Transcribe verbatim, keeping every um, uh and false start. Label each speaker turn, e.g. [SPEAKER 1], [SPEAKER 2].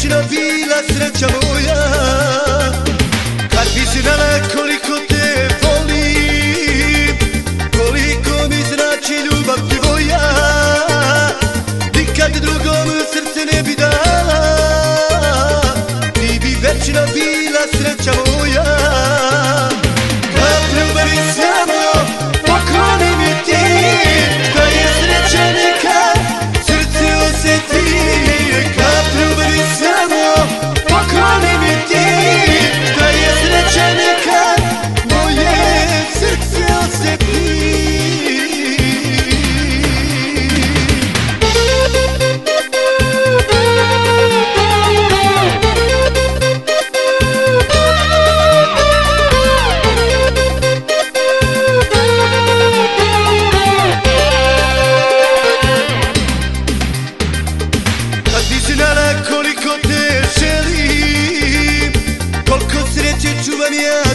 [SPEAKER 1] večna bila sreća moja, kad bi znala koliko te volim, koliko mi znači ljubav tvoja, nikad drugom srce ne bi dala, ti bi večna bila sreća moja. Kad ljubavi samo pokloni mi ti, da je sreća neka srce osjeti. Kad ljubavi samo pokloni mi ti, da je sreća neka moje srce osjeti. Koliko te želim, koliko sreće čuvam ja